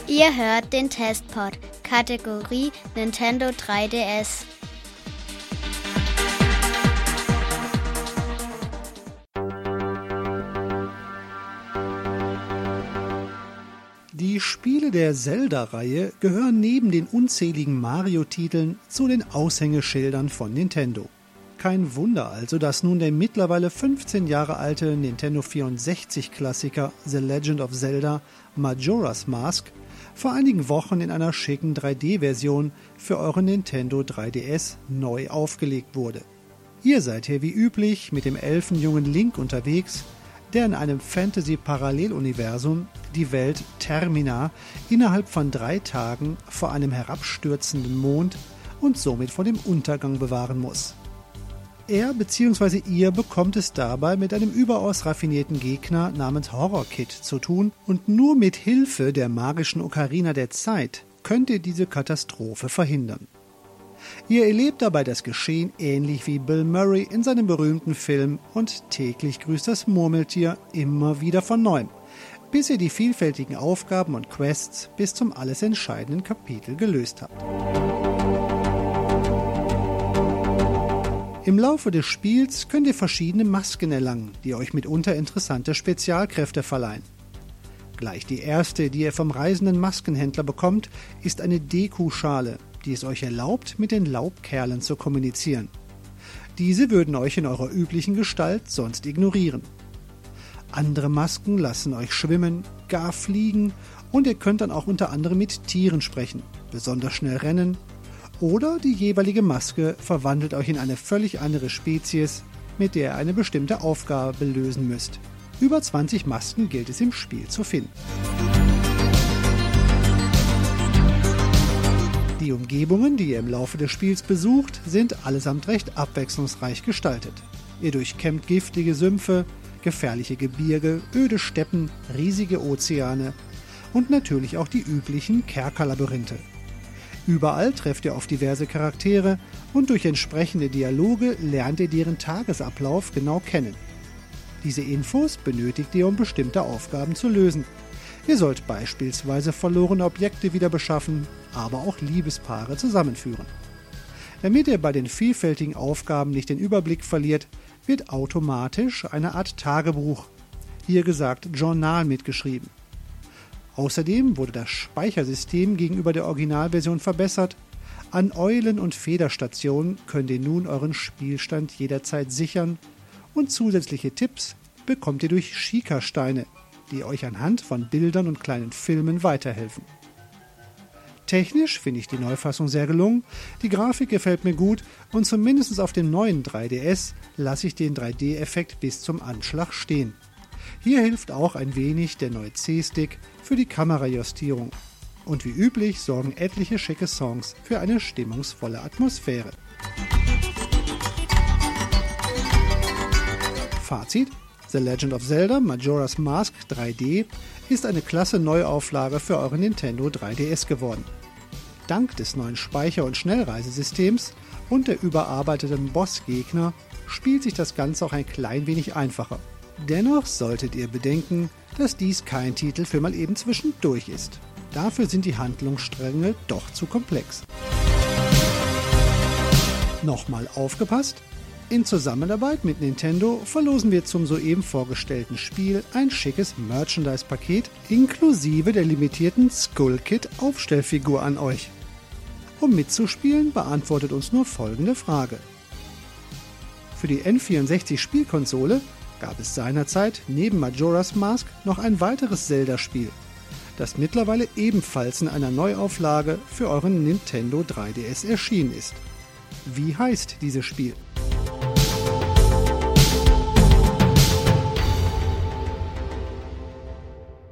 Ihr hört den Testpod, Kategorie Nintendo 3DS. Die Spiele der Zelda-Reihe gehören neben den unzähligen Mario-Titeln zu den Aushängeschildern von Nintendo. Kein Wunder also, dass nun der mittlerweile 15 Jahre alte Nintendo 64-Klassiker The Legend of Zelda Majora's Mask vor einigen Wochen in einer schicken 3D-Version für euren Nintendo 3DS neu aufgelegt wurde. Ihr seid hier wie üblich mit dem elfenjungen Link unterwegs, der in einem Fantasy-Paralleluniversum die Welt Termina innerhalb von 3 Tagen vor einem herabstürzenden Mond und somit vor dem Untergang bewahren muss. Er bzw. ihr bekommt es dabei mit einem überaus raffinierten Gegner namens Horror Kid zu tun und nur mit Hilfe der magischen Ocarina der Zeit könnt ihr diese Katastrophe verhindern. Ihr erlebt dabei das Geschehen ähnlich wie Bill Murray in seinem berühmten Film und täglich grüßt das Murmeltier immer wieder von neuem, bis ihr die vielfältigen Aufgaben und Quests bis zum alles entscheidenden Kapitel gelöst habt. Im Laufe des Spiels könnt ihr verschiedene Masken erlangen, die euch mitunter interessante Spezialkräfte verleihen. Gleich die erste, die ihr vom reisenden Maskenhändler bekommt, ist eine Deku-Schale, die es euch erlaubt, mit den Laubkerlen zu kommunizieren. Diese würden euch in eurer üblichen Gestalt sonst ignorieren. Andere Masken lassen euch schwimmen, gar fliegen und ihr könnt dann auch unter anderem mit Tieren sprechen, besonders schnell rennen, oder die jeweilige Maske verwandelt euch in eine völlig andere Spezies, mit der ihr eine bestimmte Aufgabe lösen müsst. Über 20 Masken gilt es im Spiel zu finden. Die Umgebungen, die ihr im Laufe des Spiels besucht, sind allesamt recht abwechslungsreich gestaltet. Ihr durchkämmt giftige Sümpfe, gefährliche Gebirge, öde Steppen, riesige Ozeane und natürlich auch die üblichen Kerkerlabyrinthe. Überall trefft ihr auf diverse Charaktere und durch entsprechende Dialoge lernt ihr deren Tagesablauf genau kennen. Diese Infos benötigt ihr, um bestimmte Aufgaben zu lösen. Ihr sollt beispielsweise verlorene Objekte wieder beschaffen, aber auch Liebespaare zusammenführen. Damit ihr bei den vielfältigen Aufgaben nicht den Überblick verliert, wird automatisch eine Art Tagebuch, hier gesagt Journal, mitgeschrieben. Außerdem wurde das Speichersystem gegenüber der Originalversion verbessert. An Eulen- und Federstationen könnt ihr nun euren Spielstand jederzeit sichern und zusätzliche Tipps bekommt ihr durch Sheikah-Steine, die euch anhand von Bildern und kleinen Filmen weiterhelfen. Technisch finde ich die Neufassung sehr gelungen, die Grafik gefällt mir gut und zumindest auf dem neuen 3DS lasse ich den 3D-Effekt bis zum Anschlag stehen. Hier hilft auch ein wenig der neue C-Stick für die Kamerajustierung. Und wie üblich sorgen etliche schicke Songs für eine stimmungsvolle Atmosphäre. Fazit: The Legend of Zelda Majora's Mask 3D ist eine klasse Neuauflage für euren Nintendo 3DS geworden. Dank des neuen Speicher- und Schnellreisesystems und der überarbeiteten Bossgegner spielt sich das Ganze auch ein klein wenig einfacher. Dennoch solltet ihr bedenken, dass dies kein Titel für mal eben zwischendurch ist. Dafür sind die Handlungsstränge doch zu komplex. Nochmal aufgepasst! In Zusammenarbeit mit Nintendo verlosen wir zum soeben vorgestellten Spiel ein schickes Merchandise-Paket inklusive der limitierten Skull Kid Aufstellfigur an euch. Um mitzuspielen, beantwortet uns nur folgende Frage. Für die N64-Spielkonsole gab es seinerzeit neben Majora's Mask noch ein weiteres Zelda-Spiel, das mittlerweile ebenfalls in einer Neuauflage für euren Nintendo 3DS erschienen ist. Wie heißt dieses Spiel?